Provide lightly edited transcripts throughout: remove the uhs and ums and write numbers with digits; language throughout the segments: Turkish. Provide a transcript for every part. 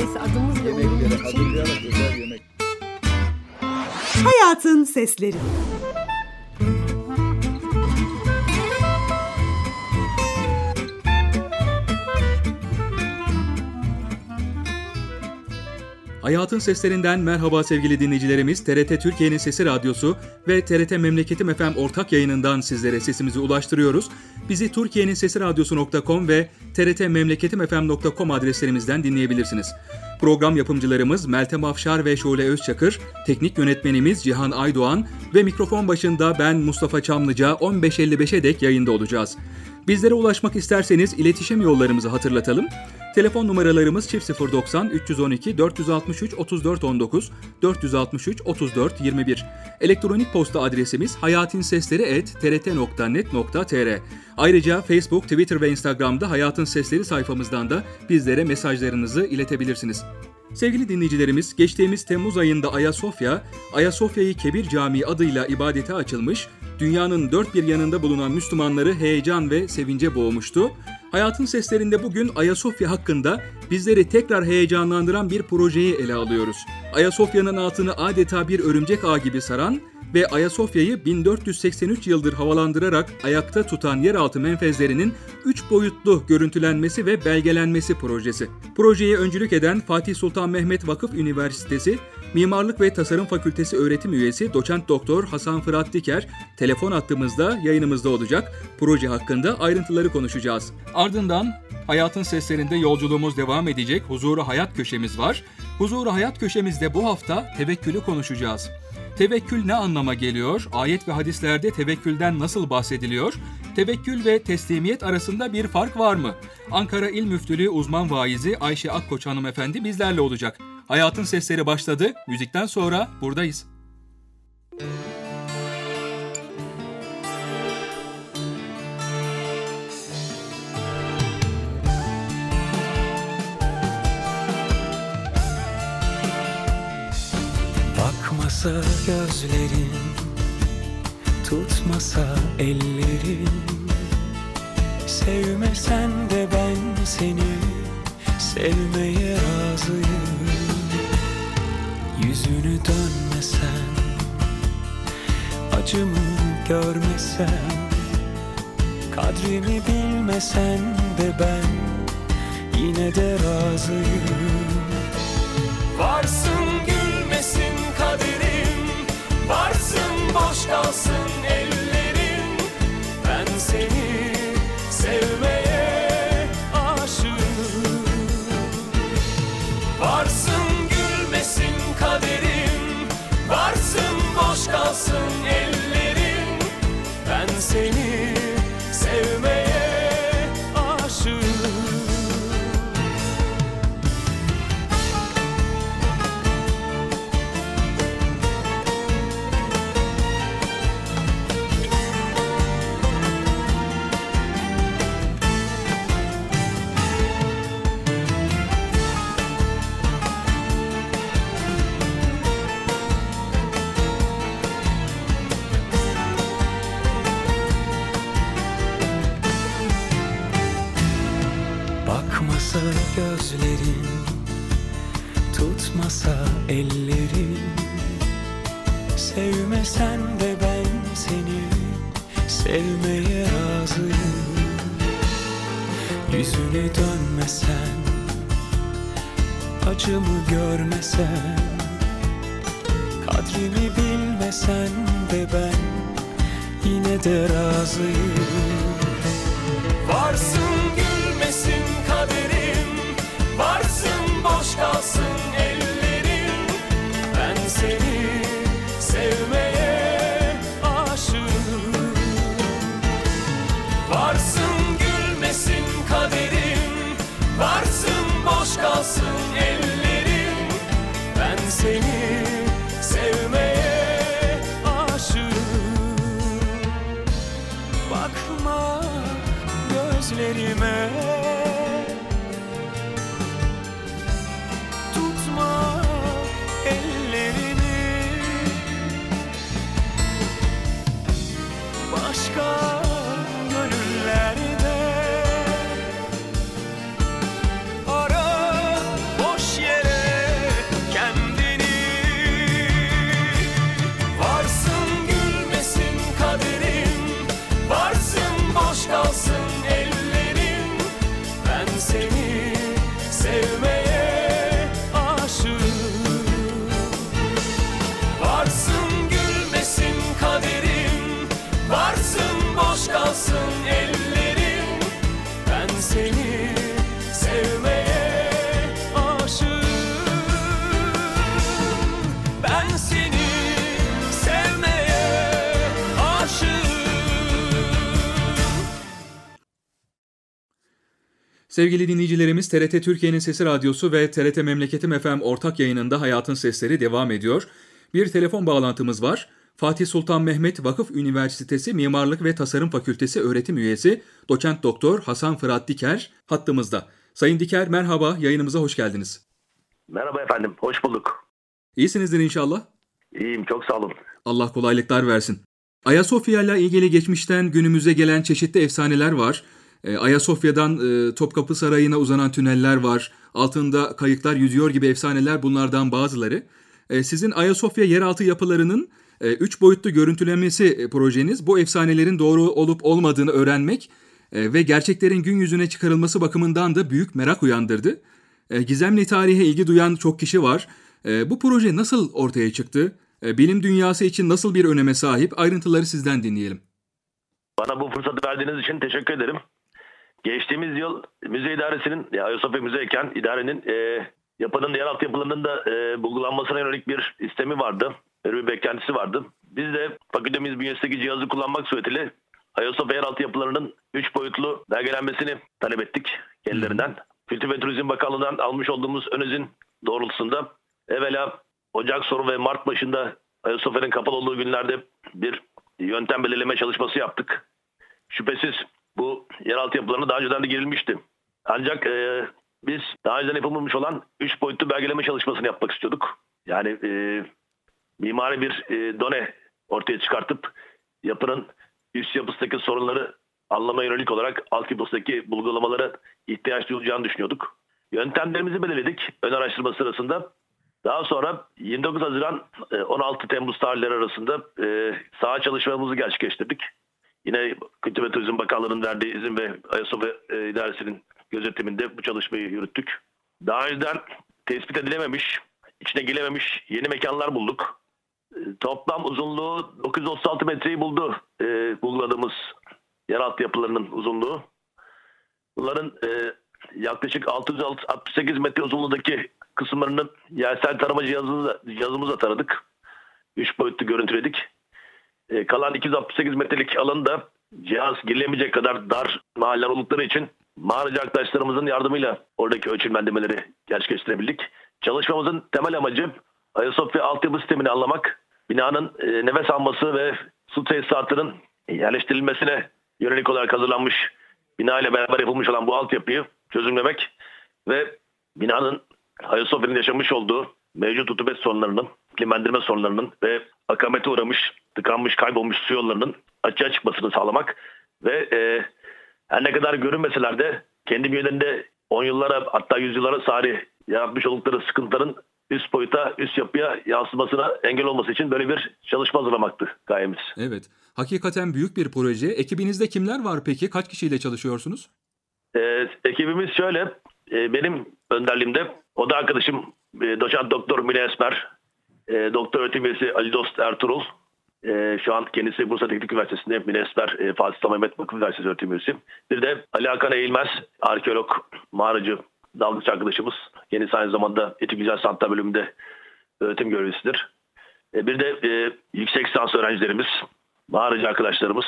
neredeyse adımız bile uyumlu Yemeklere için. hazırlayarak özel yemek. Hayatın Sesleri. Hayatın Seslerinden merhaba sevgili dinleyicilerimiz. TRT Türkiye'nin Sesi Radyosu ve TRT Memleketim FM ortak yayınından sizlere sesimizi ulaştırıyoruz. Bizi Türkiye'nin Sesi Radyosu.com ve trtmemleketimfm.com adreslerimizden dinleyebilirsiniz. Program yapımcılarımız Meltem Afşar ve Şule Özçakır, teknik yönetmenimiz Cihan Aydoğan ve mikrofon başında ben Mustafa Çamlıca 15.55'e dek yayında olacağız. Bizlere ulaşmak isterseniz iletişim yollarımızı hatırlatalım. Telefon numaralarımız 090 312 463 34 19 463 34 21. Elektronik posta adresimiz hayatinsesleri@trt.net.tr. Ayrıca Facebook, Twitter ve Instagram'da Hayatın Sesleri sayfamızdan da bizlere mesajlarınızı iletebilirsiniz. Sevgili dinleyicilerimiz, geçtiğimiz Temmuz ayında Ayasofya'yı Kebir Camii adıyla ibadete açılmış, dünyanın dört bir yanında bulunan Müslümanları heyecan ve sevince boğmuştu. Hayatın Seslerinde bugün Ayasofya hakkında bizleri tekrar heyecanlandıran bir projeyi ele alıyoruz. Ayasofya'nın altını adeta bir örümcek ağ gibi saran ve Ayasofya'yı 1483 yıldır havalandırarak ayakta tutan yeraltı menfezlerinin 3 boyutlu görüntülenmesi ve belgelenmesi projesi. Projeye öncülük eden Fatih Sultan Mehmet Vakıf Üniversitesi Mimarlık ve Tasarım Fakültesi öğretim üyesi Doçent Doktor Hasan Fırat Diker telefon hattımızda yayınımızda olacak. Proje hakkında ayrıntıları konuşacağız. Ardından Hayatın Seslerinde yolculuğumuz devam edecek. Huzuru Hayat köşemiz var. Huzuru Hayat köşemizde bu hafta tevekkülü konuşacağız. Tevekkül ne anlama geliyor? Ayet ve hadislerde tevekkülden nasıl bahsediliyor? Tevekkül ve teslimiyet arasında bir fark var mı? Ankara İl Müftülüğü uzman vaizi Ayşe Akkoç hanımefendi bizlerle olacak. Hayatın Sesleri başladı. Müzikten sonra buradayız. Bakmasa gözlerin, tutmasa ellerin, sevmesen de ben seni sevmeye razıyım. Yüzünü dönmesen, acımı görmesen, kadrimi bilmesen de ben yine de razıyım. Varsın gülmesin kaderim, varsın boş kalsın ellerin, ben seni sevmeye aşığım. Varsın gülmesin kaderim, varsın boş kalsın ellerin, ben seni sevmeye aşığım. Bakmasa gözlerin, tutmasa ellerin, sevmesen de ben seni sevmeye razıyım. Yüzüne dönmesen, acımı görmesen, kadrimi bilmesen de ben yine de razıyım. Varsın gülmesin kaderim, varsın boş kalsın ellerin, ben seni sevmeye aşığım. Varsın gülmesin kaderim, varsın boş kalsın ellerin, ben seni sevmeye aşığım. Bakma gözlerime, tutma ellerini, başka gönüllerde ara boş yere. Sevgili dinleyicilerimiz, TRT Türkiye'nin Sesi Radyosu ve TRT Memleketim FM ortak yayınında Hayatın Sesleri devam ediyor. Bir telefon bağlantımız var. Fatih Sultan Mehmet Vakıf Üniversitesi Mimarlık ve Tasarım Fakültesi öğretim üyesi Doçent Doktor Hasan Fırat Diker hattımızda. Sayın Diker, merhaba, yayınımıza hoş geldiniz. Merhaba efendim, hoş bulduk. İyisinizdir inşallah. İyiyim, çok sağ olun. Allah kolaylıklar versin. Ayasofya ile ilgili geçmişten günümüze gelen çeşitli efsaneler var. Ayasofya'dan Topkapı Sarayı'na uzanan tüneller var. Altında kayıklar yüzüyor gibi efsaneler bunlardan bazıları. Sizin Ayasofya yeraltı yapılarının 3 boyutlu görüntülemesi projeniz bu efsanelerin doğru olup olmadığını öğrenmek ve gerçeklerin gün yüzüne çıkarılması bakımından da büyük merak uyandırdı. Gizemli tarihe ilgi duyan çok kişi var. Bu proje nasıl ortaya çıktı? Bilim dünyası için nasıl bir öneme sahip? Ayrıntıları sizden dinleyelim. Bana bu fırsatı verdiğiniz için teşekkür ederim. Geçtiğimiz yıl müze idaresinin, Ayasofya Müzeyken idarenin yapının yeraltı yapılarının da bulgulanmasına yönelik bir istemi vardı. Bir beklentisi vardı. Biz de fakültemiz bünyesindeki cihazı kullanmak suretiyle Ayasofya yeraltı yapılarının 3 boyutlu belgelenmesini talep ettik kendilerinden. Kültür ve Turizm Bakanlığı'ndan almış olduğumuz ön izin doğrultusunda evvela Ocak sonu ve Mart başında Ayasofya'nın kapalı olduğu günlerde bir yöntem belirleme çalışması yaptık. Şüphesiz bu yeraltı yapılarına daha önceden de girilmişti. Ancak biz daha önceden yapılmamış olan 3 boyutlu belgeleme çalışmasını yapmak istiyorduk. Yani mimari bir done ortaya çıkartıp yapının üst yapısındaki sorunları anlamaya yönelik olarak alt yapısındaki bulgulamalara ihtiyaç duyulacağını düşünüyorduk. Yöntemlerimizi belirledik ön araştırma sırasında. Daha sonra 29 Haziran 16 Temmuz tarihleri arasında saha çalışmamızı gerçekleştirdik. Yine Kültür ve Turizm Bakanlığı'nın verdiği izin ve Ayasofya İdaresi'nin gözetiminde bu çalışmayı yürüttük. Daha önceden tespit edilememiş, içine girememiş yeni mekanlar bulduk. Toplam uzunluğu 936 metreyi buldu bulguladığımız yeraltı yapılarının uzunluğu. Bunların yaklaşık 668 metre uzunluğundaki kısımlarının yersel tarama cihazımızla taradık. 3 boyutlu görüntüledik. Kalan 268 metrelik alanı da cihaz girilemeyecek kadar dar mahaller oldukları için mağaracı arkadaşlarımızın yardımıyla oradaki ölçümlendirmeleri gerçekleştirebildik. Çalışmamızın temel amacı Ayasofya altyapı sistemini anlamak, binanın nefes alması ve su tesisatının yerleştirilmesine yönelik olarak hazırlanmış bina ile beraber yapılmış olan bu altyapıyı çözümlemek ve binanın Ayasofya'nın yaşamış olduğu mevcut rutubet sorunlarının, iklimlendirme sorunlarının ve akamete uğramış, tıkanmış, kaybolmuş su yollarının açığa çıkmasını sağlamak ve her ne kadar görünmeseler de kendi bünyelerinde 10 yıllara hatta 100 yıllara sari yaratmış oldukları sıkıntıların üst boyuta, üst yapıya yansımasına engel olması için böyle bir çalışma hazırlamaktı gayemiz. Evet, hakikaten büyük bir proje. Ekibinizde kimler var peki? Kaç kişiyle çalışıyorsunuz? Ekibimiz şöyle, benim önderliğimde oda arkadaşım Doçent Doktor Mine Esmer, Doktor öğretim üyesi Ali Dost Ertuğrul, şu an kendisi Bursa Teknik Üniversitesi'nde Mine Esmer, Fatih Sultan Mehmet Vakıf Üniversitesi öğretim üyesi. Bir de Ali Hakan Eğilmez, arkeolog, mağaracı, dalgıç arkadaşımız. Kendisi aynı zamanda Etik Güzel Sanatlar bölümünde öğretim görevlisidir. Bir de yüksek lisans öğrencilerimiz, mağaracı arkadaşlarımız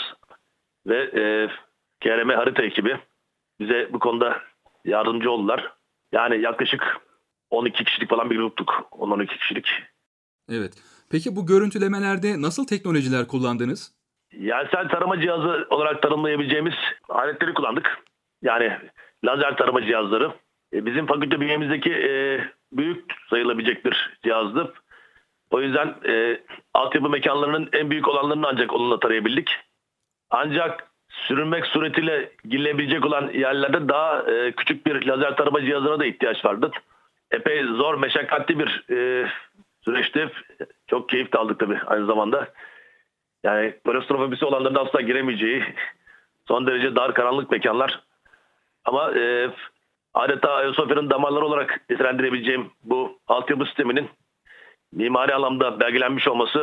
ve KRM Harita ekibi bize bu konuda yardımcı oldular. Yani yaklaşık 12 kişilik falan bir gruptuk. 10-12 kişilik. Evet. Peki bu görüntülemelerde nasıl teknolojiler kullandınız? Yersel tarama cihazı olarak tanımlayabileceğimiz aletleri kullandık. Yani lazer tarama cihazları. Bizim fakülte bünyemizdeki büyük sayılabilecek bir cihazdı. O yüzden altyapı mekanlarının en büyük olanlarını ancak onunla tarayabildik. Ancak sürünmek suretiyle girilebilecek olan yerlerde daha küçük bir lazer tarama cihazına da ihtiyaç vardı. Epey zor, meşakkatli bir süreçti. Çok keyif de aldık tabii aynı zamanda. Yani klostrofobisi olanların asla giremeyeceği son derece dar, karanlık mekanlar. Ama adeta Ayasofya'nın damarları olarak nitelendirebileceğim bu altyapı sisteminin mimari anlamda belgelenmiş olması,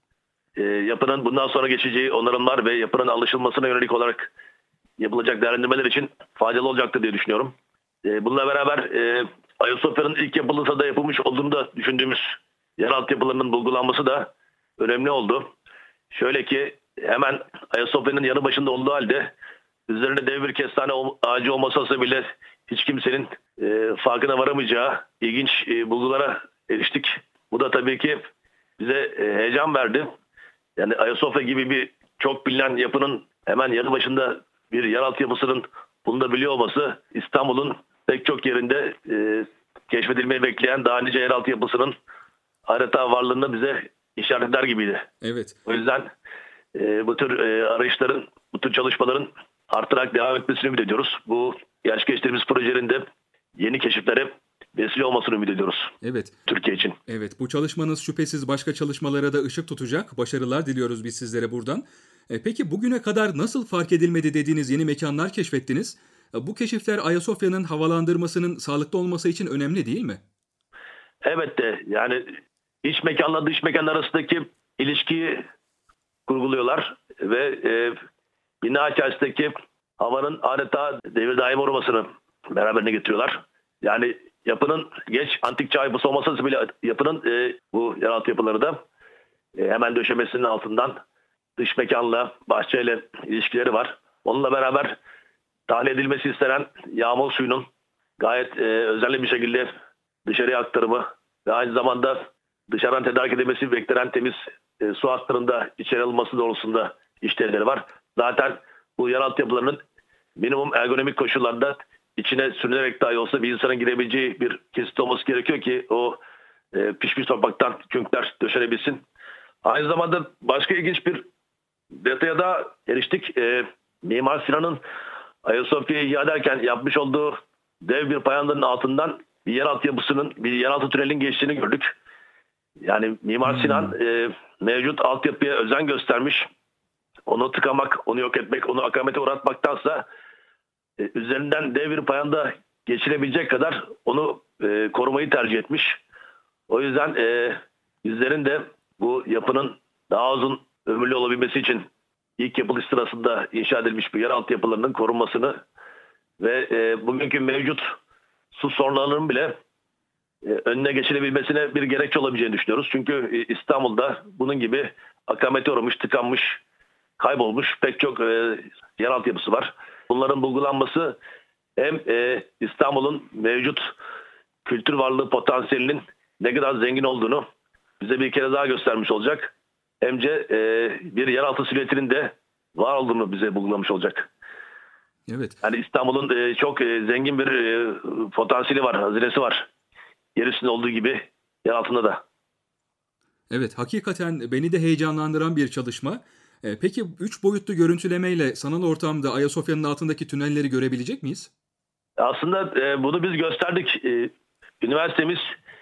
yapının bundan sonra geçeceği onarımlar ve yapının alışılmasına yönelik olarak yapılacak değerlendirmeler için faydalı olacaktır diye düşünüyorum. Bununla beraber Ayasofya'nın ilk yapılırsa da yapılmış olduğunu da düşündüğümüz yeraltı yapılarının bulgulanması da önemli oldu. Şöyle ki hemen Ayasofya'nın yanı başında olduğu halde üzerinde dev bir kestane ağacı olmasa bile hiç kimsenin farkına varamayacağı ilginç bulgulara eriştik. Bu da tabii ki bize heyecan verdi. Yani Ayasofya gibi bir çok bilinen yapının hemen yanı başında bir yeraltı yapısının bunu da biliyor olması, İstanbul'un pek çok yerinde keşfedilmeyi bekleyen daha nice yeraltı yapısının adeta varlığını bize işaret eder gibiydi. Evet. O yüzden bu tür arayışların, bu tür çalışmaların artarak devam etmesini ümit ediyoruz. Bu yaş geçtiğimiz projelerin de yeni keşiflere vesile olmasını ümit ediyoruz Evet. Türkiye için. Evet, bu çalışmanız şüphesiz başka çalışmalara da ışık tutacak. Başarılar diliyoruz biz sizlere buradan. Peki bugüne kadar nasıl fark edilmedi dediğiniz yeni mekanlar keşfettiniz? Bu keşifler Ayasofya'nın havalandırmasının sağlıklı olması için önemli değil mi? Elbette, yani iç mekanla dış mekan arasındaki ilişkiyi kurguluyorlar ve bina içerisindeki havanın adeta devir daim olmasını beraberine getiriyorlar. Yani yapının geç antik çağ yapısı olması bile yapının bu yeraltı yapıları da hemen döşemesinin altından dış mekanla, bahçeyle ilişkileri var. Onunla beraber tahliye edilmesi istenen yağmur suyunun gayet özenli bir şekilde dışarıya aktarımı ve aynı zamanda dışarıdan tedarik edilmesi beklenen temiz su hatlarında içeri alınması doğrultusunda işlevleri var. Zaten bu yeraltı yapılarının minimum ergonomik koşullarda içine sürünerek dahi olsa bir insanın girebileceği bir kesit olması gerekiyor ki o pişmiş topraktan künkler döşenebilsin. Aynı zamanda başka ilginç bir detaya da eriştik. Mimar Sinan'ın Ayasofya'yı ihya ederken yapmış olduğu dev bir payandanın altından bir yeraltı yapısının, bir yeraltı tünelin geçtiğini gördük. Yani Mimar Sinan mevcut altyapıya özen göstermiş. Onu tıkamak, onu yok etmek, onu akamete uğratmaktansa üzerinden dev bir payanda geçirebilecek kadar onu korumayı tercih etmiş. O yüzden bizlerin de bu yapının daha uzun ömürlü olabilmesi için ilk yapılış sırasında inşa edilmiş bu yeraltı yapılarının korunmasını ve bugünkü mevcut su sorunlarının bile önüne geçilebilmesine bir gerekçe olabileceğini düşünüyoruz. Çünkü İstanbul'da bunun gibi akamete uğramış, tıkanmış, kaybolmuş pek çok yeraltı yapısı var. Bunların bulgulanması hem İstanbul'un mevcut kültür varlığı potansiyelinin ne kadar zengin olduğunu bize bir kere daha göstermiş olacak. Hem de bir yeraltı silüetinin de var olduğunu bize bulgulamış olacak. Evet. Yani İstanbul'un çok zengin bir potansiyeli var, hazinesi var. Yer üstünde olduğu gibi yer altında da. Evet, hakikaten beni de heyecanlandıran bir çalışma. Peki 3 boyutlu görüntülemeyle sanal ortamda Ayasofya'nın altındaki tünelleri görebilecek miyiz? Aslında bunu biz gösterdik. Üniversitemiz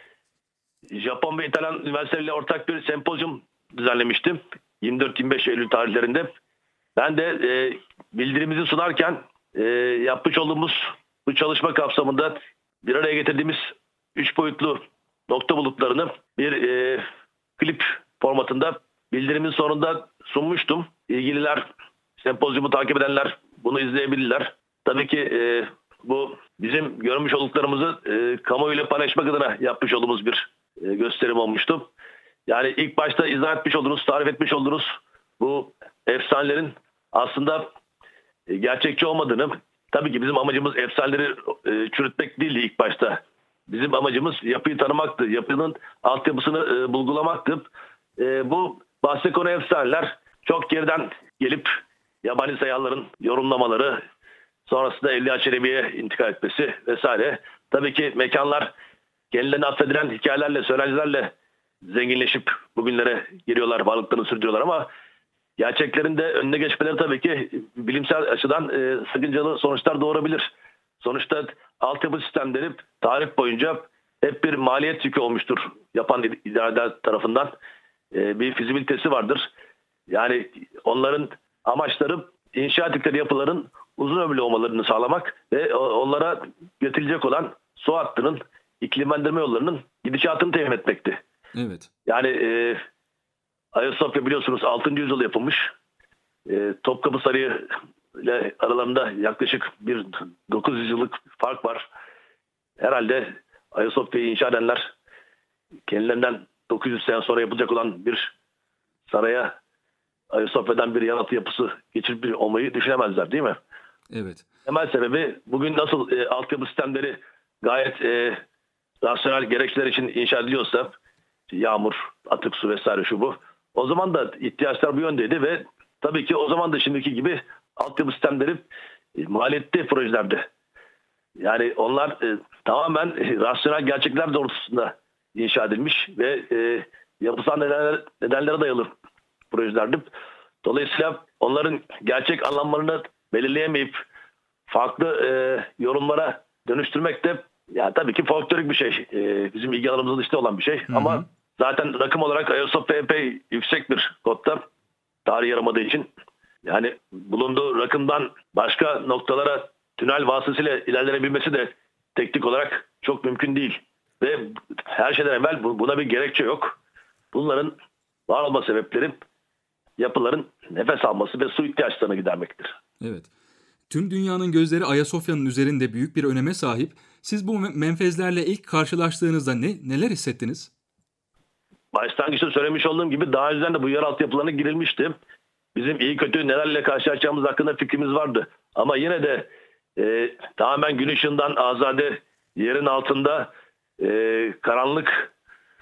Japon ve İtalyan üniversiteleriyle ortak bir sempozyum düzenlemişti. 24-25 Eylül tarihlerinde. Ben de bildirimizi sunarken yapmış olduğumuz bu çalışma kapsamında bir araya getirdiğimiz 3 boyutlu nokta bulutlarını bir klip formatında bildirimin sonunda sunmuştum. İlgililer, sempozyumu takip edenler bunu izleyebilirler. Tabii ki bu bizim görmüş olduklarımızı kamuoyuyla paylaşmak adına yapmış olduğumuz bir gösterim olmuştu. Yani ilk başta izah etmiş olduğunuz, tarif etmiş olduğunuz bu efsanelerin aslında gerçekçi olmadığını, tabii ki bizim amacımız efsaneleri çürütmek değildi ilk başta. Bizim amacımız yapıyı tanımaktı, yapının altyapısını bulgulamaktı. Bu bahse konu efsaneler çok geriden gelip yabancı sayarların yorumlamaları, sonrasında Evliya Çelebi'ye intikal etmesi vesaire. Tabii ki mekanlar kendilerine atfedilen hikayelerle, söylentilerle zenginleşip bugünlere geliyorlar, varlıklarını sürdürüyorlar ama gerçeklerin de önüne geçmeleri tabii ki bilimsel açıdan sakıncalı sonuçlar doğurabilir. Sonuçta altyapı sistemleri tarih boyunca hep bir maliyet yükü olmuştur yapan idareler tarafından. Bir fizibilitesi vardır. Yani onların amaçları inşa ettikleri yapıların uzun ömürlü olmalarını sağlamak ve onlara getirilecek olan su hattının, iklimlendirme yollarının gidişatını temin etmekti. Evet. Yani Ayasofya biliyorsunuz 6. yüzyıl yapılmış. Topkapı Sarayı ile aralarında yaklaşık bir 900 yıllık fark var. Herhalde Ayasofya'yı inşa edenler kendilerinden 900 sene sonra yapılacak olan bir saraya Ayasofya'dan bir yanaltı yapısı geçirip olmayı düşünemezler değil mi? Evet. Temel sebebi bugün nasıl altyapı sistemleri gayet rasyonel gerekçeler için inşa ediliyorsa, yağmur, atık su vesaire şu bu. O zaman da ihtiyaçlar bu yöndeydi ve tabii ki o zaman da şimdiki gibi altyapı sistemleri maliyetli projelerdi. Yani onlar tamamen rasyonel gerçekler doğrultusunda inşa edilmiş ve yapısal nedenlere dayalı projelerdi. Dolayısıyla onların gerçek anlamlarını belirleyemeyip farklı yorumlara dönüştürmek de yani tabii ki folklorik bir şey. Bizim ilgi alanımızın dışında olan bir şey. Hı hı. Ama zaten rakım olarak Ayasofya epey yüksek bir kodda. Tarih yaramadığı için. Yani bulunduğu rakımdan başka noktalara tünel vasıtasıyla ilerlenebilmesi de teknik olarak çok mümkün değil. Ve her şeyden evvel buna bir gerekçe yok. Bunların var olma sebepleri yapıların nefes alması ve su ihtiyaçlarını gidermektir. Evet. Tüm dünyanın gözleri Ayasofya'nın üzerinde büyük bir öneme sahip. Siz bu menfezlerle ilk karşılaştığınızda neler hissettiniz? Başlangıçta söylemiş olduğum gibi daha önceden de bu yer altyapılarına girilmişti. Bizim iyi kötü nelerle karşılaşacağımız hakkında fikrimiz vardı. Ama yine de tamamen gün ışığından azade yerin altında karanlık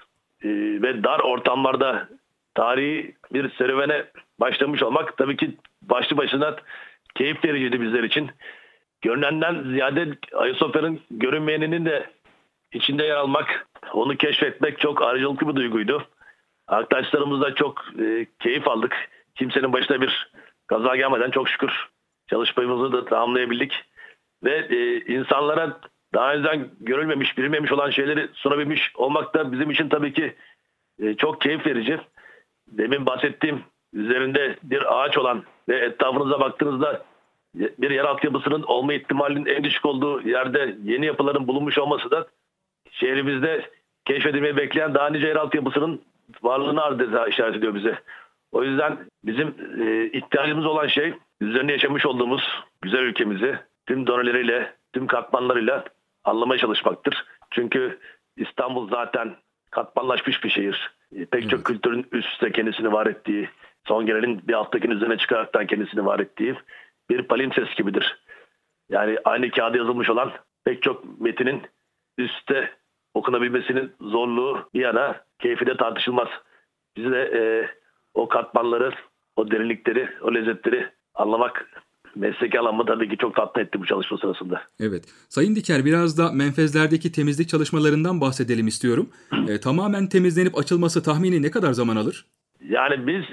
ve dar ortamlarda tarihi bir serüvene başlamış olmak tabii ki başlı başına keyif vericiydi bizler için. Görünenden ziyade Ayasofya'nın görünmeyeninin de içinde yer almak, onu keşfetmek çok ayrıcalıklı bir duyguydu. Arkadaşlarımızla çok keyif aldık. Kimsenin başına bir kaza gelmeden çok şükür çalışmamızı da tamamlayabildik. Ve insanlara daha önceden görülmemiş, bilinmemiş olan şeyleri sunabilmiş olmak da bizim için tabii ki çok keyif verici. Demin bahsettiğim üzerinde bir ağaç olan ve etrafınıza baktığınızda bir yer altyapısının olma ihtimalinin en düşük olduğu yerde yeni yapıların bulunmuş olması da şehrimizde keşfedilmeyi bekleyen daha nice yer altyapısının varlığını adeta işaret ediyor bize. O yüzden bizim ihtiyacımız olan şey üzerinde yaşamış olduğumuz güzel ülkemizi tüm doneleriyle, tüm katmanlarıyla anlamaya çalışmaktır. Çünkü İstanbul zaten katmanlaşmış bir şehir. Pek çok kültürün üst üste kendisini var ettiği, son gelenin bir alttakinin üzerine çıkaraktan kendisini var ettiği bir palimpsest gibidir. Yani aynı kağıda yazılmış olan pek çok metinin üstte okunabilmesinin zorluğu bir yana, keyfi de tartışılmaz. Bizi de o katmanları, o derinlikleri, o lezzetleri anlamak mesleki anlamda tabii ki çok tatmin etti bu çalışma sırasında. Evet. Sayın Diker, biraz da menfezlerdeki temizlik çalışmalarından bahsedelim istiyorum. Tamamen temizlenip açılması tahmini ne kadar zaman alır? Yani biz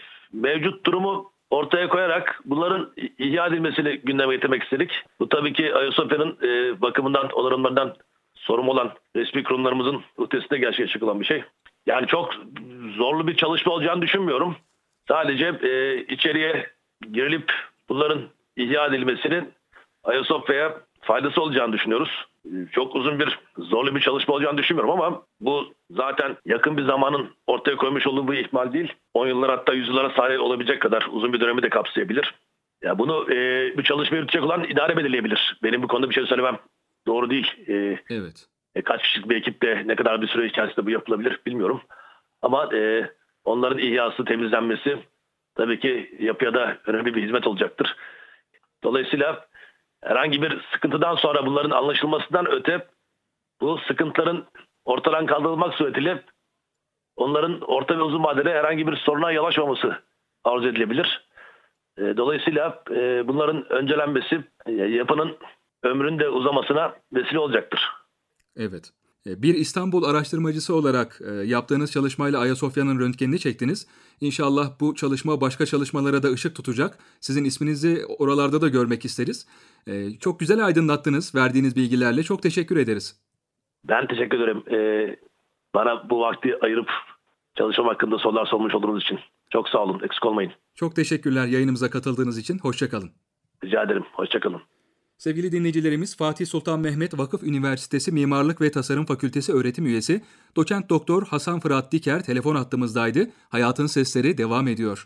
mevcut durumu ortaya koyarak bunların ihya edilmesini gündeme getirmek istedik. Bu tabii ki Ayasofya'nın bakımından, onarımlarından sorumlu olan resmi kurumlarımızın ötesinde gerçekleşecek olan bir şey. Yani çok zorlu bir çalışma olacağını düşünmüyorum. Sadece içeriye girilip bunların ihya edilmesinin Ayasofya'ya faydası olacağını düşünüyoruz. Çok uzun bir, zorlu bir çalışma olacağını düşünmüyorum ama bu zaten yakın bir zamanın ortaya koymuş olduğu bir ihmal değil. 10 yıllar hatta 100 yıllara sahip olabilecek kadar uzun bir dönemi de kapsayabilir. Ya bunu bu çalışmayı yürütecek olan idare belirleyebilir. Benim bu konuda bir şey söylemem doğru değil. Evet. Kaç kişilik bir ekiple ne kadar bir süre içerisinde bu yapılabilir bilmiyorum. Ama onların ihyası, temizlenmesi tabii ki yapıya da önemli bir hizmet olacaktır. Dolayısıyla herhangi bir sıkıntıdan sonra bunların anlaşılmasından öte bu sıkıntıların ortadan kaldırılmak suretiyle onların orta ve uzun vadede herhangi bir soruna yol açmaması arzu edilebilir. Dolayısıyla bunların öncelenmesi yapının ömrünün de uzamasına vesile olacaktır. Evet. Bir İstanbul araştırmacısı olarak yaptığınız çalışmayla Ayasofya'nın röntgenini çektiniz. İnşallah bu çalışma başka çalışmalara da ışık tutacak. Sizin isminizi oralarda da görmek isteriz. Çok güzel aydınlattınız verdiğiniz bilgilerle. Çok teşekkür ederiz. Ben teşekkür ederim. Bana bu vakti ayırıp çalışmam hakkında sorular sormuş olduğunuz için. Çok sağ olun. Eksik olmayın. Çok teşekkürler yayınımıza katıldığınız için. Hoşça kalın. Rica ederim. Hoşça kalın. Sevgili dinleyicilerimiz, Fatih Sultan Mehmet Vakıf Üniversitesi Mimarlık ve Tasarım Fakültesi öğretim üyesi Doçent Doktor Hasan Fırat Diker telefon hattımızdaydı. Hayatın Sesleri devam ediyor.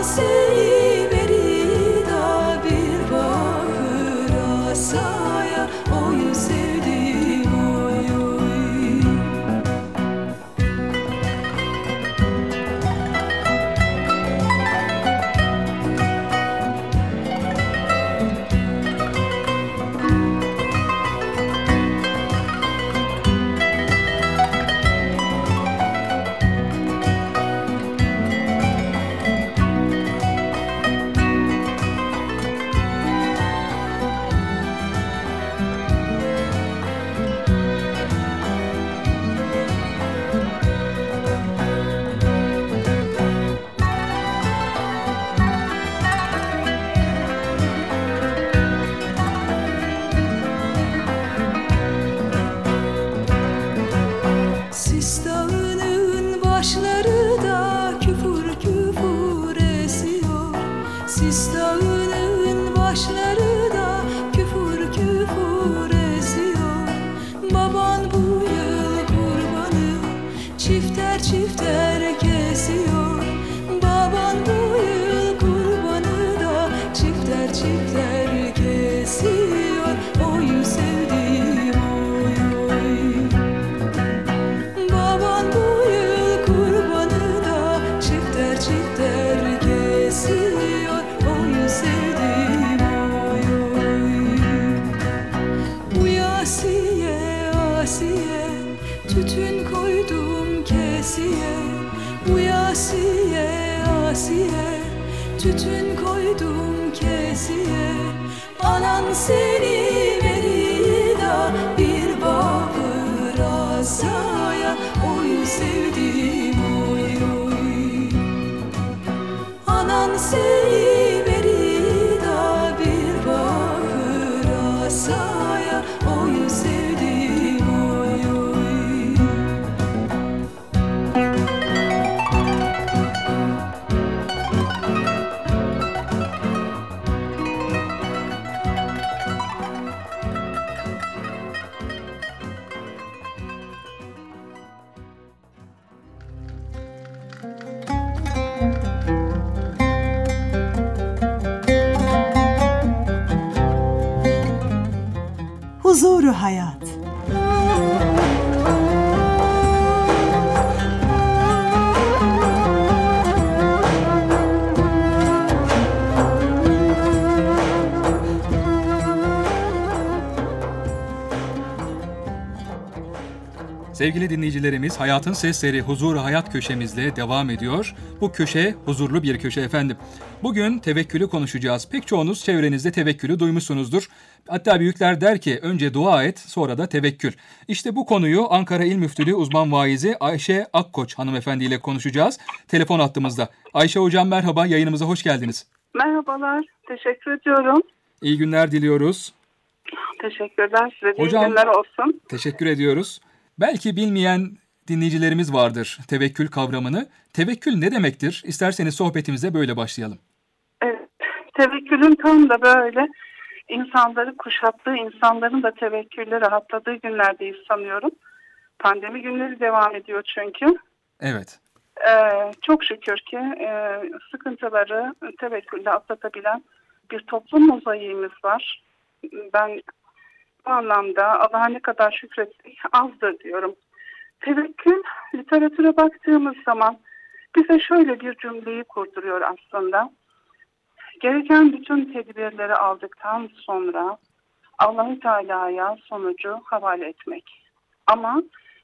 seni verida bir bakır asaya oy sevdim oy oy. Sis dağının başları da küfür küfür esiyor. Sis dağının başları da küfür küfür esiyor. Baban bu yıl kurbanı çifter çifter kesiyor. Baban bu yıl kurbanı da çifter çifter kesiyor. Oy sevdim oy oy. Baban bu yıl kurbanı da çifter çifter kesiyor. Oy sevdim oy oy. Uy Asiye Asiye tütün koydum kesiye. Uy Asiye Asiye tütün koydum kesiye. Anan seni verida bir bakır asaya oy sevdim oy oy. Anan seni verida bir bakır asaya oy sevdim oy oy. Huzuru hayat. Sevgili dinleyicilerimiz, Hayatın Sesleri Huzuru Hayat köşemizle devam ediyor. Bu köşe huzurlu bir köşe efendim. Bugün tevekkülü konuşacağız. Pek çoğunuz çevrenizde tevekkülü duymuşsunuzdur. Hatta büyükler der ki önce dua et, sonra da tevekkül. İşte bu konuyu Ankara İl Müftülüğü uzman vaizi Ayşe Akkoç hanımefendi ile konuşacağız. Telefon hattımızda. Ayşe hocam merhaba, yayınımıza hoş geldiniz. Merhabalar, teşekkür ediyorum. İyi günler diliyoruz. Teşekkürler, size de Hocam, iyi günler olsun. Teşekkür ediyoruz. Belki bilmeyen dinleyicilerimiz vardır tevekkül kavramını. Tevekkül ne demektir? İsterseniz sohbetimize böyle başlayalım. Evet, tevekkülün tam da böyle insanları kuşattığı, insanların da tevekkülle rahatladığı günlerdeyiz sanıyorum. Pandemi günleri devam ediyor çünkü. Evet. Çok şükür ki sıkıntıları tevekkülle atlatabilen bir toplum mozaiğimiz var. Ben bu anlamda Allah'a ne kadar şükretsek azdır diyorum. Tevekkül, literatüre baktığımız zaman bize şöyle bir cümleyi kurduruyor aslında. Gereken bütün tedbirleri aldıktan sonra Allah-u Teala'ya sonucu havale etmek. Ama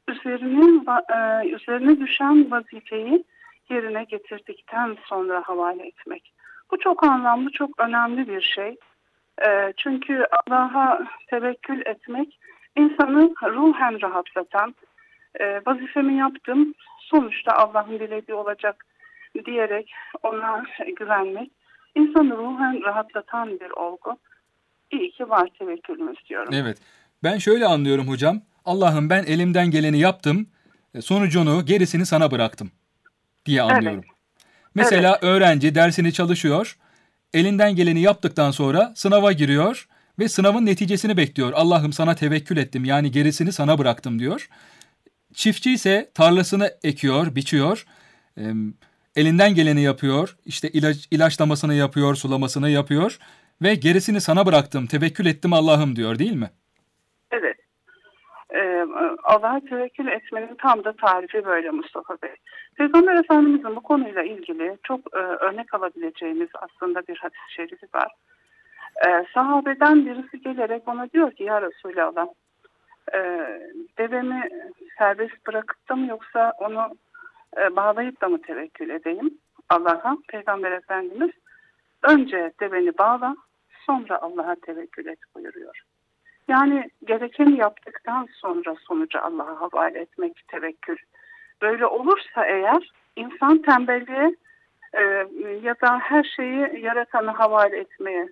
üzerine düşen vazifeyi yerine getirdikten sonra havale etmek. Bu çok anlamlı, çok önemli bir şey. Çünkü Allah'a tevekkül etmek insanı ruhen rahatlatan, vazifemi yaptım, sonuçta Allah'ın dilediği olacak diyerek ona güvenmek, insanı ruhen rahatlatan bir olgu. İyi ki var tevekkülümüz diyorum. Evet. Ben şöyle anlıyorum hocam. Allah'ım ben elimden geleni yaptım, sonucunu gerisini sana bıraktım diye anlıyorum. Evet. Mesela öğrenci dersini çalışıyor, elinden geleni yaptıktan sonra sınava giriyor ve sınavın neticesini bekliyor. Allah'ım sana tevekkül ettim, yani gerisini sana bıraktım diyor. Çiftçi ise tarlasını ekiyor, biçiyor. elinden geleni yapıyor, işte ilaçlamasını yapıyor, sulamasını yapıyor ve gerisini sana bıraktım, tevekkül ettim Allah'ım diyor, değil mi? Evet. Allah'a tevekkül etmenin tam da tarifi böyle Mustafa Bey. Peygamber Efendimizin bu konuyla ilgili çok örnek alabileceğimiz aslında bir hadis-i şerifi var. Sahabeden birisi gelerek ona diyor ki ya Resulallah, devemi serbest bırakıp da mı yoksa onu bağlayıp da mı tevekkül edeyim Allah'a? Peygamber Efendimiz önce deveni bağla, sonra Allah'a tevekkül et buyuruyor. Yani gerekeni yaptıktan sonra sonucu Allah'a havale etmek tevekkül. Böyle olursa eğer insan tembelliğe ya da her şeyi yaratana havale etmeye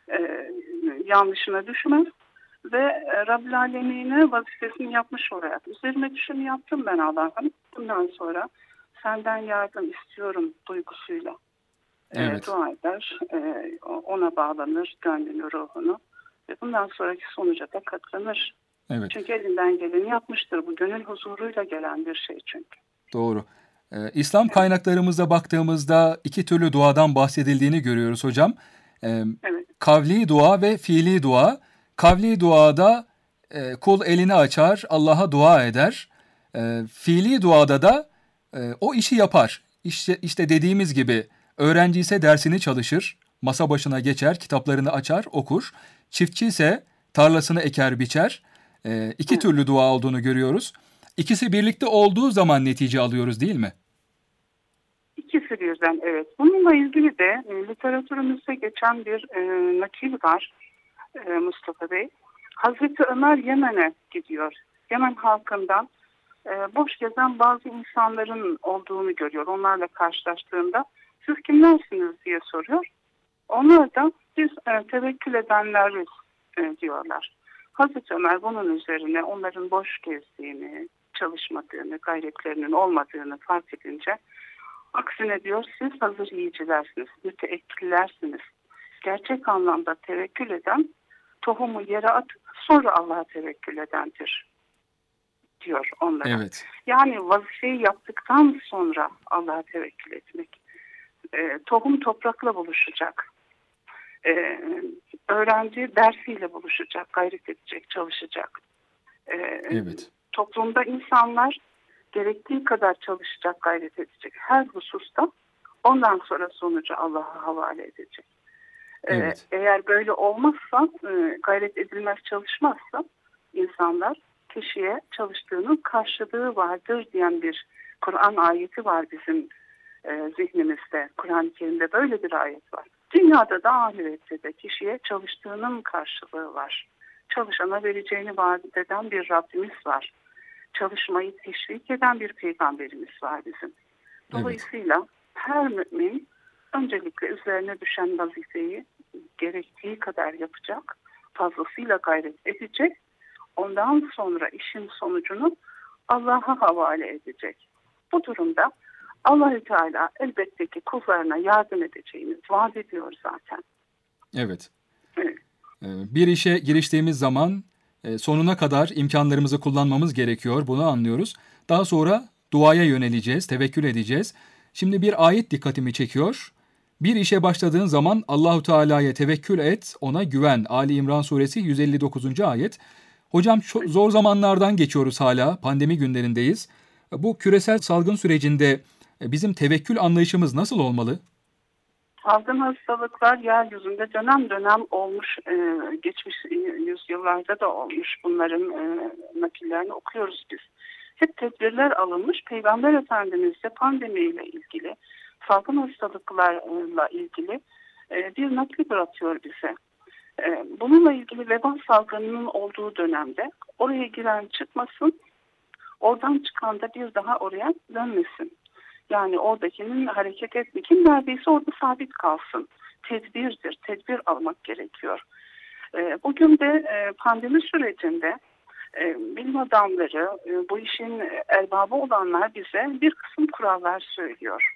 yanlışına düşmez ve Rabbül Alemin'e vazifesini yapmış olarak üzerime düşeni yaptım ben Allah'ım. Bundan sonra senden yardım istiyorum duygusuyla Evet. dua eder, ona bağlanır gönlünü, ruhunu ve bundan sonraki sonuca da katlanır. Evet, Çünkü elinden geleni yapmıştır. Bu gönül huzuruyla gelen bir şey çünkü. doğru. İslam kaynaklarımıza baktığımızda iki türlü duadan bahsedildiğini görüyoruz hocam. Evet. Kavli dua ve fiili dua. Kavli duada kul elini açar, Allah'a dua eder. Fiili duada da o işi yapar. İşte dediğimiz gibi öğrenci ise dersini çalışır, masa başına geçer, kitaplarını açar, okur. Çiftçi ise tarlasını eker, biçer. İki türlü dua olduğunu görüyoruz. İkisi birlikte olduğu zaman netice alıyoruz, değil mi? İkisi birden, evet. Bununla ilgili de literatürümüzde geçen bir nakil var Mustafa Bey. Hazreti Ömer Yemen'e gidiyor. Yemen halkından boş gezen bazı insanların olduğunu görüyor. Onlarla karşılaştığında siz kimlersiniz diye soruyor. Onlar da biz tevekkül edenleriz diyorlar. Hazreti Ömer bunun üzerine onların boş gezdiğini, çalışmadığını, gayretlerinin olmadığını fark edince aksine diyor siz hazır yiyicilersiniz, müteekkillersiniz. Gerçek anlamda tevekkül eden tohumu yere atıp sonra Allah'a tevekkül edendir diyor onlara. Evet. Yani vazifeyi yaptıktan sonra Allah'a tevekkül etmek. Tohum toprakla buluşacak. Öğrenci dersiyle buluşacak, gayret edecek, çalışacak. Evet. Toplumda insanlar gerektiği kadar çalışacak, gayret edecek. Her hususta ondan sonra sonucu Allah'a havale edecek. Evet. Eğer böyle olmazsa, gayret edilmez, çalışmazsa insanlar kişiye çalıştığının karşılığı vardır diyen bir Kur'an ayeti var bizim zihnimizde. Kur'an-ı Kerim'de böyle bir ayet var. Dünyada da ahirette de kişiye çalıştığının karşılığı var. Çalışana vereceğini vaat eden bir Rabbimiz var. Çalışmayı teşvik eden bir peygamberimiz var bizim. Dolayısıyla her mümin öncelikle üzerine düşen vazifeyi gerektiği kadar yapacak, fazlasıyla gayret edecek. Ondan sonra işin sonucunu Allah'a havale edecek. Bu durumda Allah-u Teala elbette ki kullarına yardım edeceğini vaat ediyor zaten. Evet. Evet. Bir işe giriştiğimiz zaman sonuna kadar imkanlarımızı kullanmamız gerekiyor. Bunu anlıyoruz. Daha sonra duaya yöneleceğiz, tevekkül edeceğiz. Şimdi bir ayet dikkatimi çekiyor. Bir işe başladığın zaman Allahu Teala'ya tevekkül et, ona güven. Ali İmran suresi 159. ayet. Hocam zor zamanlardan geçiyoruz hala, pandemi günlerindeyiz. Bu küresel salgın sürecinde bizim tevekkül anlayışımız nasıl olmalı? Salgın hastalıklar yeryüzünde dönem dönem olmuş, geçmiş yüzyıllarda da olmuş. Bunların nakillerini okuyoruz biz. Hep tedbirler alınmış. Peygamber Efendimiz de pandemiyle ilgili, salgın hastalıklarla ilgili bir nakli bırakıyor bize. Bununla ilgili veba salgınının olduğu dönemde oraya giren çıkmasın, oradan çıkan da bir daha oraya dönmesin. Yani oradakinin hareket etmek, kim neredeyse orada sabit kalsın. Tedbirdir, tedbir almak gerekiyor. Bugün de pandemi sürecinde bilim adamları, bu işin erbabı olanlar bize bir kısım kurallar söylüyor.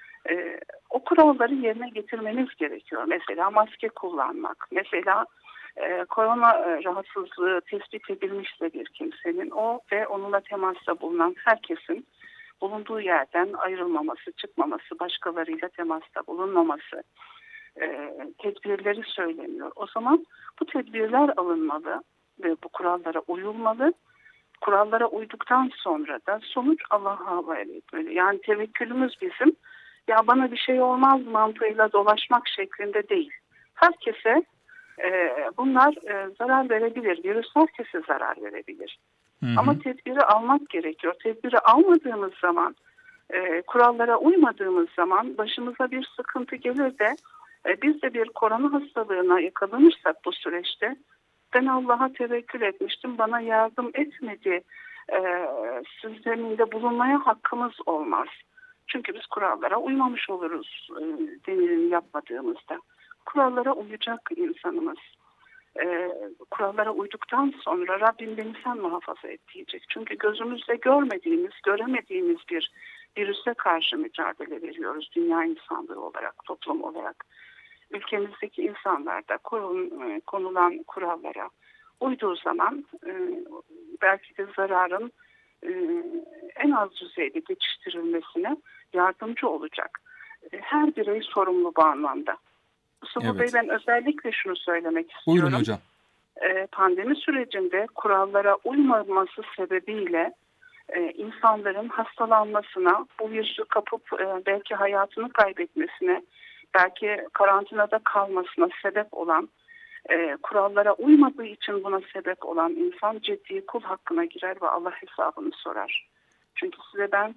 O kuralları yerine getirmeniz gerekiyor. Mesela maske kullanmak, mesela korona rahatsızlığı tespit edilmişse bir kimsenin, o ve onunla temasta bulunan herkesin bulunduğu yerden ayrılmaması, çıkmaması, başkalarıyla temasta bulunmaması tedbirleri söyleniyor. O zaman bu tedbirler alınmalı ve bu kurallara uyulmalı. Kurallara uyduktan sonra da sonuç Allah'a havale etmeli. Yani tevekkülümüz bizim ya bana bir şey olmaz mantığıyla dolaşmak şeklinde değil. Herkese bunlar zarar verebilir. Virüs herkese zarar verebilir. Ama tedbiri almak gerekiyor. Tedbiri almadığımız zaman, kurallara uymadığımız zaman başımıza bir sıkıntı gelir de biz de bir korona hastalığına yakalanırsak bu süreçte ben Allah'a tevekkül etmiştim, bana yardım etmedi sisteminde bulunmaya hakkımız olmaz. Çünkü biz kurallara uymamış oluruz denileni yapmadığımızda. Kurallara uyacak insanımız. Kurallara uyduktan sonra Rabbim beni sen muhafaza et diyecek. Çünkü gözümüzle görmediğimiz, göremediğimiz bir virüse karşı mücadele veriyoruz dünya insanlığı olarak, toplum olarak. Ülkemizdeki insanlar da konulan kurallara uyduğu zaman belki de zararın en az düzeyde geçiştirilmesine yardımcı olacak. Her birey sorumlu bu anlamda. Mustafa Bey, ben özellikle şunu söylemek istiyorum. Buyurun hocam. Pandemi sürecinde kurallara uymaması sebebiyle insanların hastalanmasına, bu virüsü kapıp belki hayatını kaybetmesine, belki karantinada kalmasına sebep olan, kurallara uymadığı için buna sebep olan insan ciddi kul hakkına girer ve Allah hesabını sorar. Çünkü size ben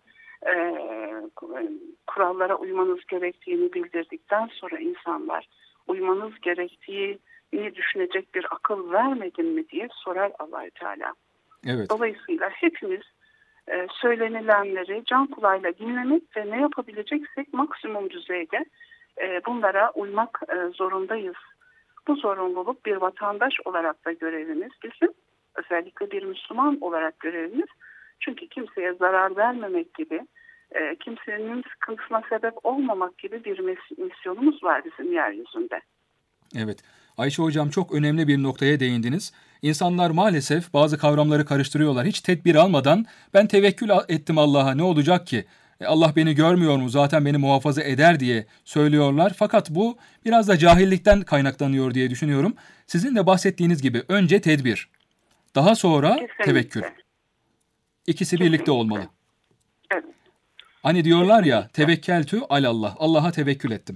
kurallara uymanız gerektiğini bildirdikten sonra insanlar uymanız gerektiğini düşünecek bir akıl vermedin mi diye sorar Allah-u Teala. Evet. Dolayısıyla hepimiz söylenilenleri can kulağıyla dinlemek ve ne yapabileceksek maksimum düzeyde bunlara uymak zorundayız. Bu zorunluluk bir vatandaş olarak da görevimiz bizim, özellikle bir Müslüman olarak görevimiz. Çünkü kimseye zarar vermemek gibi, kimsenin sıkıntısına sebep olmamak gibi bir misyonumuz var bizim yeryüzünde. Evet. Ayşe hocam, çok önemli bir noktaya değindiniz. İnsanlar maalesef bazı kavramları karıştırıyorlar. Hiç tedbir almadan ben tevekkül ettim Allah'a, ne olacak ki? Allah beni görmüyor mu, zaten beni muhafaza eder diye söylüyorlar. Fakat bu biraz da cahillikten kaynaklanıyor diye düşünüyorum. Sizin de bahsettiğiniz gibi önce tedbir, daha sonra Kesinlikle. tevekkül. İkisi birlikte olmalı. Evet. Hani diyorlar ya, tevekkeltü alallah, Allah'a tevekkül ettim.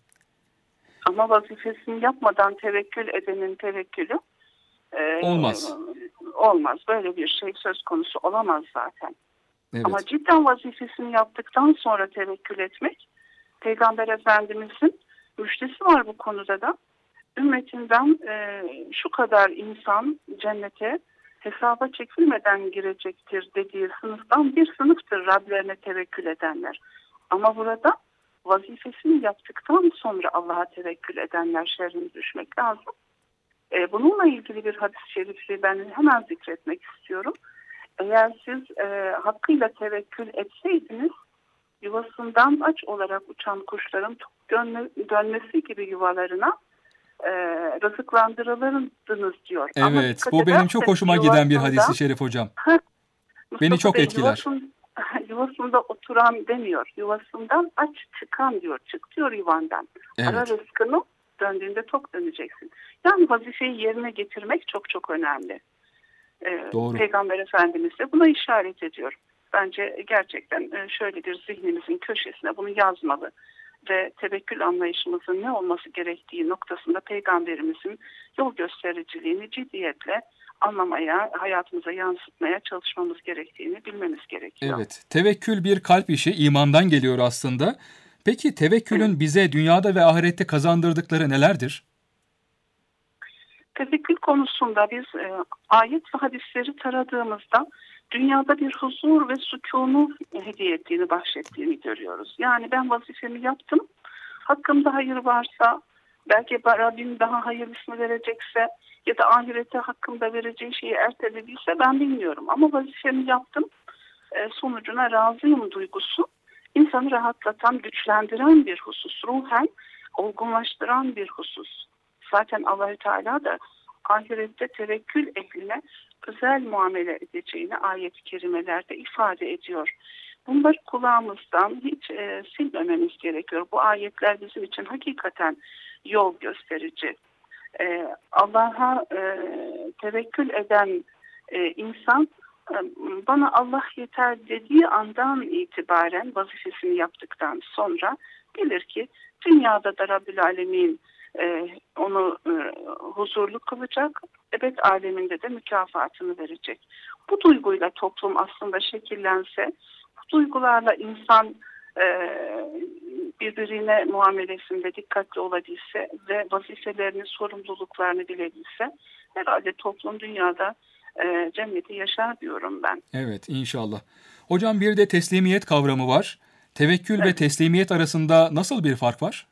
Ama vazifesini yapmadan tevekkül edenin tevekkülü Olmaz. Olmaz. Böyle bir şey söz konusu olamaz zaten. Evet. Ama cidden vazifesini yaptıktan sonra tevekkül etmek, Peygamber Efendimiz'in müjdesi var bu konuda da. Ümmetinden şu kadar insan cennete hesaba çekilmeden girecektir dediği sınıftan bir sınıftır Rablerine tevekkül edenler. Ama burada vazifesini yaptıktan sonra Allah'a tevekkül edenler şerrine düşmek lazım. Bununla ilgili bir hadis-i şerifi ben hemen zikretmek istiyorum. Eğer siz hakkıyla tevekkül etseydiniz, yuvasından aç olarak uçan kuşların dönmesi gibi yuvalarına rızıklandırılırdınız diyor. Evet, bu benim çok hoşuma giden bir hadis-i şerif hocam. Beni çok etkiler. Yuvasında oturan demiyor. Yuvasından aç çıkan diyor. Çık diyor yuvandan. Evet. Ara rızkını, döndüğünde tok döneceksin. Yani vazifeyi yerine getirmek çok çok önemli. Doğru. Peygamber Efendimiz de buna işaret ediyor. Bence gerçekten şöyle bir zihnimizin köşesine bunu yazmalı ve tevekkül anlayışımızın ne olması gerektiği noktasında Peygamberimizin yol göstericiliğini ciddiyetle anlamaya, hayatımıza yansıtmaya çalışmamız gerektiğini bilmemiz gerekiyor. Evet, tevekkül bir kalp işi, imandan geliyor aslında. Peki tevekkülün bize dünyada ve ahirette kazandırdıkları nelerdir? Tevekkül konusunda biz ayet ve hadisleri taradığımızda dünyada bir huzur ve sükûnu hediye ettiğini, bahşettiğini görüyoruz. Yani ben vazifemi yaptım, hakkımda hayır varsa, belki Rabbim daha hayırlısını verecekse ya da ahirette hakkımda vereceği şeyi ertelediyse ben bilmiyorum. Ama vazifemi yaptım, sonucuna razıyım duygusu insanı rahatlatan, güçlendiren bir husus, ruhen olgunlaştıran bir husus. Zaten Allah-u Teala da ahirette tevekkül ehline özel muamele edeceğini ayet-i kerimelerde ifade ediyor. Bunları kulağımızdan hiç silmememiz gerekiyor. Bu ayetler bizim için hakikaten yol gösterici. Allah'a tevekkül eden insan bana Allah yeter dediği andan itibaren vazifesini yaptıktan sonra bilir ki dünyada da Rabbül Alemin onu huzurlu kılacak, ebed aleminde de mükafatını verecek. Bu duyguyla toplum aslında şekillense, bu duygularla insan birbirine muamelesinde dikkatli olabilse ve vazifelerini, sorumluluklarını bilebilse herhalde toplum dünyada cenneti yaşar diyorum ben. Evet, inşallah. Hocam bir de teslimiyet kavramı var. Tevekkül ve teslimiyet arasında nasıl bir fark var?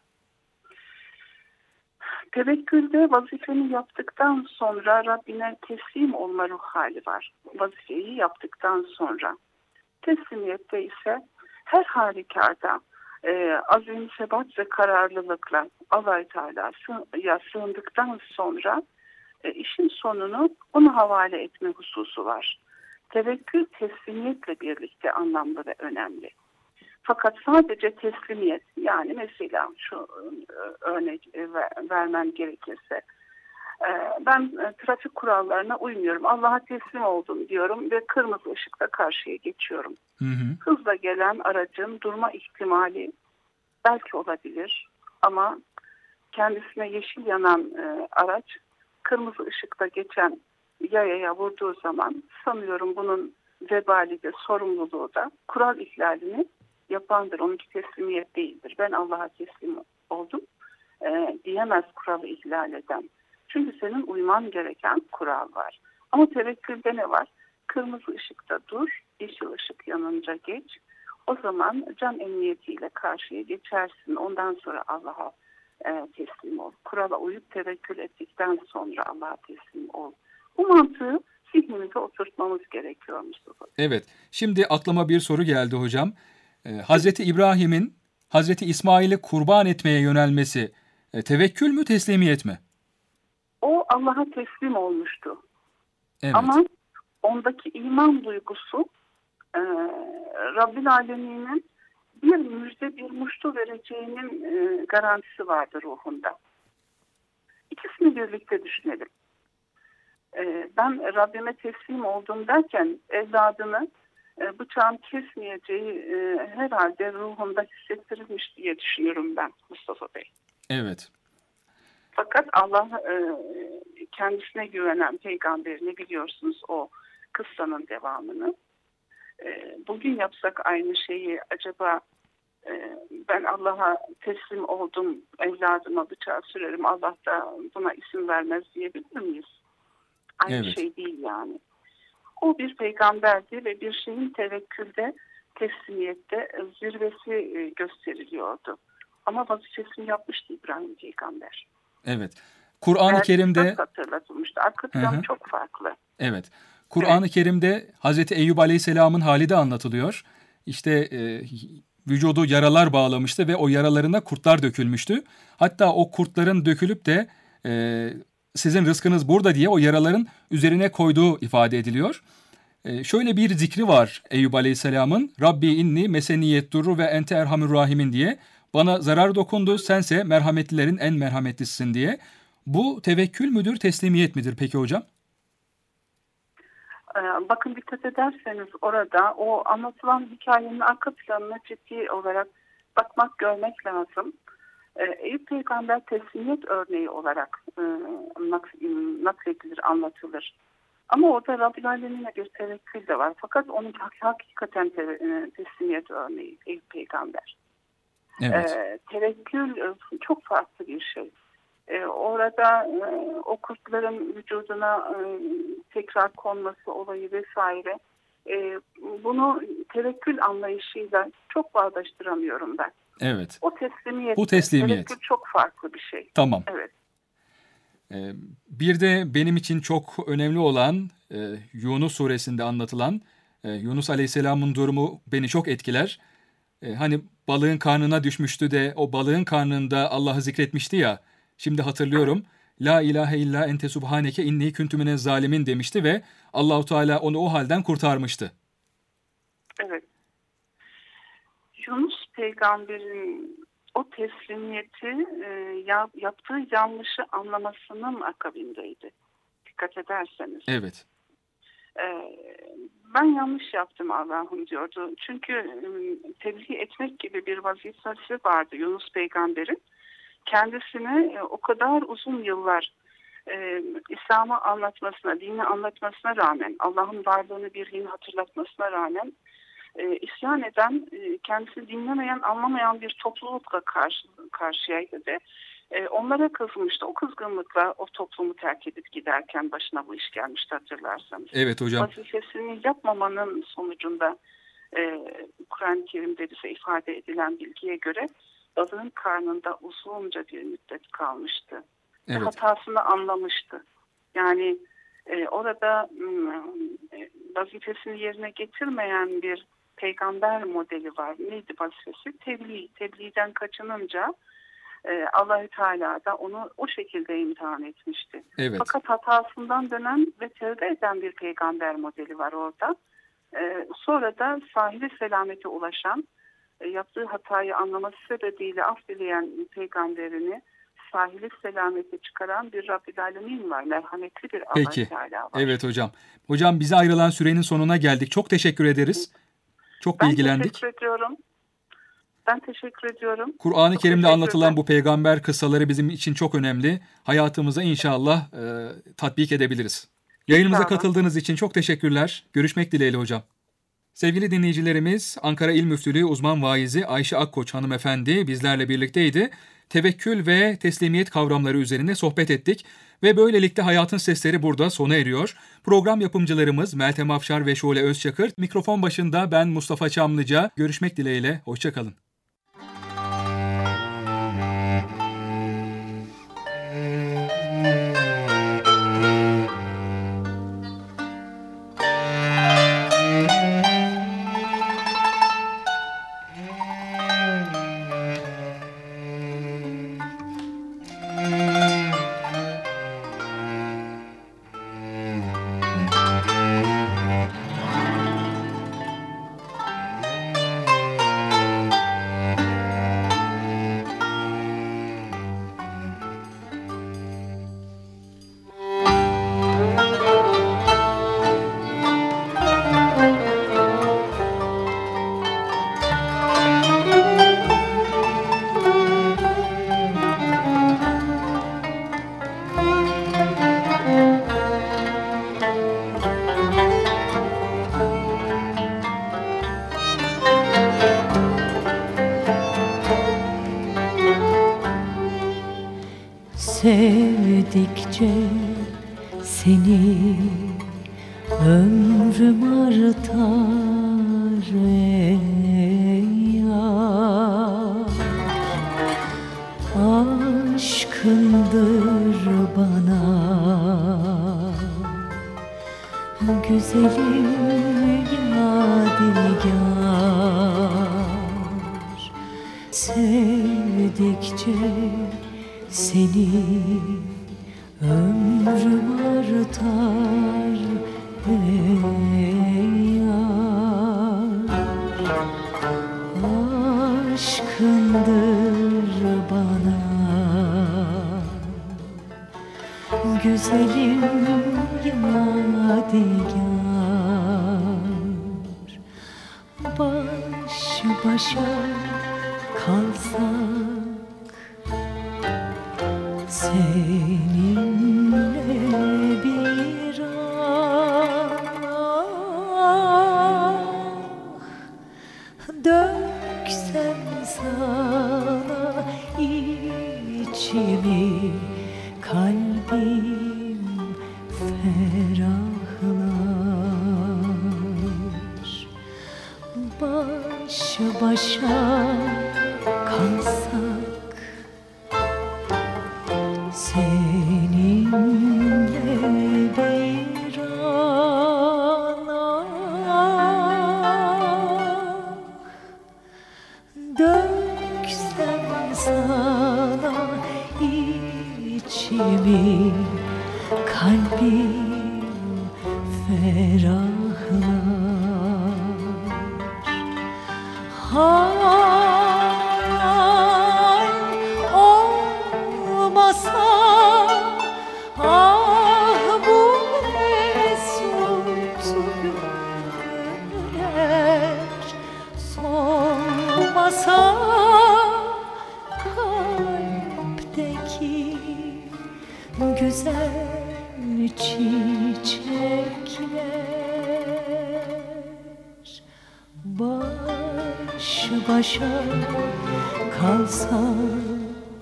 Tevekkülde vazifeni yaptıktan sonra Rabbine teslim olma ruh hali var. Vazifeyi yaptıktan sonra. Teslimiyette ise her halükarda azim, sebat ve kararlılıkla Allah-u Teala'ya sığındıktan sonra işin sonunu ona havale etme hususu var. Tevekkül teslimiyetle birlikte anlamlı ve önemli. Fakat sadece teslimiyet, yani mesela şu örnek vermem gerekirse, ben trafik kurallarına uymuyorum, Allah'a teslim oldum diyorum ve kırmızı ışıkta karşıya geçiyorum. Hızla gelen aracın durma ihtimali belki olabilir ama kendisine yeşil yanan araç kırmızı ışıkta geçen yayaya vurduğu zaman sanıyorum bunun vebali de sorumluluğu da kural ihlalini yapandır. Onunki teslimiyet değildir. Ben Allah'a teslim oldum diyemez kuralı ihlal eden. Çünkü senin uyman gereken kural var. Ama tevekkülde ne var? Kırmızı ışıkta dur, yeşil ışık yanınca geç. O zaman can emniyetiyle karşıya geçersin. Ondan sonra Allah'a teslim ol. Kurala uyup tevekkül ettikten sonra Allah'a teslim ol. Bu mantığı zihnimize oturtmamız gerekiyor Mustafa. Evet. Şimdi aklıma bir soru geldi hocam. Hazreti İbrahim'in Hazreti İsmail'i kurban etmeye yönelmesi tevekkül mü, teslimiyet mi? O Allah'a teslim olmuştu. Evet. Ama ondaki iman duygusu Rabbül Alemin'in bir müjde, bir muştu vereceğinin garantisi vardı ruhunda. İkisini birlikte düşünelim. Ben Rabbime teslim oldum derken evladını bıçağın kesmeyeceği herhalde ruhunda hissettirilmiş diye düşünüyorum ben Mustafa Bey. Evet. Fakat Allah kendisine güvenen peygamberini biliyorsunuz, o kıssanın devamını. Bugün yapsak aynı şeyi, acaba ben Allah'a teslim oldum, evladıma bıçağı sürerim, Allah da buna isim vermez diyebilir miyiz? Aynı şey değil yani. O bir peygamberdi ve bir şeyin tevekkülde, teslimiyette zirvesi gösteriliyordu. Ama vazifesini yapmıştı İbrahim peygamber. Evet. Kur'an-ı Kerim'de hatırlatılmıştı. Arka plan çok farklı. Evet. Kur'an-ı Kerim'de Hazreti Eyyub Aleyhisselam'ın hali de anlatılıyor. İşte vücudu yaralar bağlamıştı ve o yaralarına kurtlar dökülmüştü. Hatta o kurtların dökülüp de sizin rızkınız burada diye o yaraların üzerine koyduğu ifade ediliyor. Şöyle bir zikri var Eyyub Aleyhisselam'ın. Rabbi inni meseniyet durru ve ente erhamur rahimin diye. Bana zarar dokundu, sense merhametlilerin en merhametlisisin diye. Bu tevekkül müdür, teslimiyet midir peki hocam? Bakın dikkat ederseniz orada o anlatılan hikayenin arka planına ciddi olarak bakmak, görmek lazım. Eyüp Peygamber teslimiyet örneği olarak nakledilir, anlatılır. Ama orada Rabbül Alemin'e bir tevekkül de var. Fakat onun hakikaten teslimiyet örneği Eyüp Peygamber. Evet. Tevekkül çok farklı bir şey. Orada o kurtların vücuduna tekrar konması olayı vesaire, bunu tevekkül anlayışıyla çok bağdaştıramıyorum ben. Evet. O teslimiyet. Bu teslimiyet. Tevekkül çok farklı bir şey. Tamam. Evet. Bir de benim için çok önemli olan Yunus suresinde anlatılan Yunus Aleyhisselam'ın durumu beni çok etkiler. Hani balığın karnına düşmüştü de o balığın karnında Allah'ı zikretmişti ya. Şimdi hatırlıyorum. La ilahe illa ente subhaneke inni kuntu minez zalimin demişti ve Allahu Teala onu o halden kurtarmıştı. Evet. Yunus peygamberin o teslimiyeti yaptığı yanlışı anlamasının akabindeydi. Dikkat ederseniz. Evet. Ben yanlış yaptım Allah'ım diyordu. Çünkü tebliğ etmek gibi bir vazifesi vardı Yunus peygamberin. Kendisine o kadar uzun yıllar İslam'ı anlatmasına, dini anlatmasına rağmen, Allah'ın varlığını birliğini hatırlatmasına rağmen isyan eden, kendisini dinlemeyen, anlamayan bir toplulukla karşıyaydı ve onlara kızmıştı. O kızgınlıkla o toplumu terk edip giderken başına bu iş gelmişti, hatırlarsanız. Evet hocam. Vazifesini yapmamanın sonucunda Kur'an-ı Kerim'de bize ifade edilen bilgiye göre balığın karnında uzunca bir müddet kalmıştı. Evet. Hatasını anlamıştı. Yani orada vazifesini yerine getirmeyen bir peygamber modeli var. Neydi vazifesi? Tebliğ. Tebliğden kaçınınca Allah-u Teala da onu o şekilde imtihan etmişti. Evet. Fakat hatasından dönen ve tevbe eden bir peygamber modeli var orada. Sonra da sahile selamete ulaşan, yaptığı hatayı anlaması sebebiyle affedilen peygamberini sahili selamete çıkaran bir Rabbil Alemin var. Merhametli bir Allah-u Teala var. Evet hocam. Hocam bize ayrılan sürenin sonuna geldik. Çok teşekkür ederiz. Çok bilgilendik. Ben teşekkür ediyorum. Kur'an-ı Kerim'de anlatılan bu peygamber kıssaları bizim için çok önemli. Hayatımıza inşallah tatbik edebiliriz. Yayınımıza katıldığınız için çok teşekkürler. Görüşmek dileğiyle hocam. Sevgili dinleyicilerimiz, Ankara İl Müftülüğü uzman vaizi Ayşe Akkoç hanımefendi bizlerle birlikteydi. Tevekkül ve teslimiyet kavramları üzerine sohbet ettik ve böylelikle Hayatın Sesleri burada sona eriyor. Program yapımcılarımız Meltem Afşar ve Şule Özçakır. Mikrofon başında ben Mustafa Çamlıca. Görüşmek dileğiyle, hoşça kalın. Sevdikçe seni ömrüm artar ey yar. Aşkındır bana güzelim yadigar. Sevdikçe seni ömrüm artar ey yar. Aşkındır bana güzelim yadigar. Baş başa kalsak seninle bir döksem sana içimi, kalbim ferahlar. Baş başa kalsak seninle bir döksem sana içimi, kalbim ferahlar. başa kalsak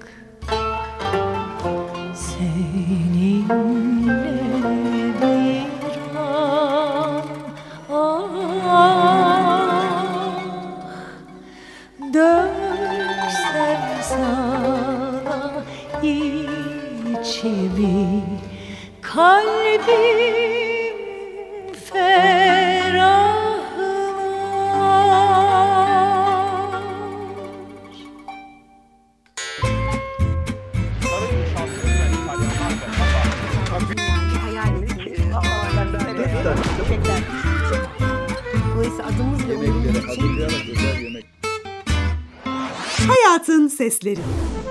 seninle bir an, döksem sana içimi, kalbim ferahlar. Hayatın Sesleri.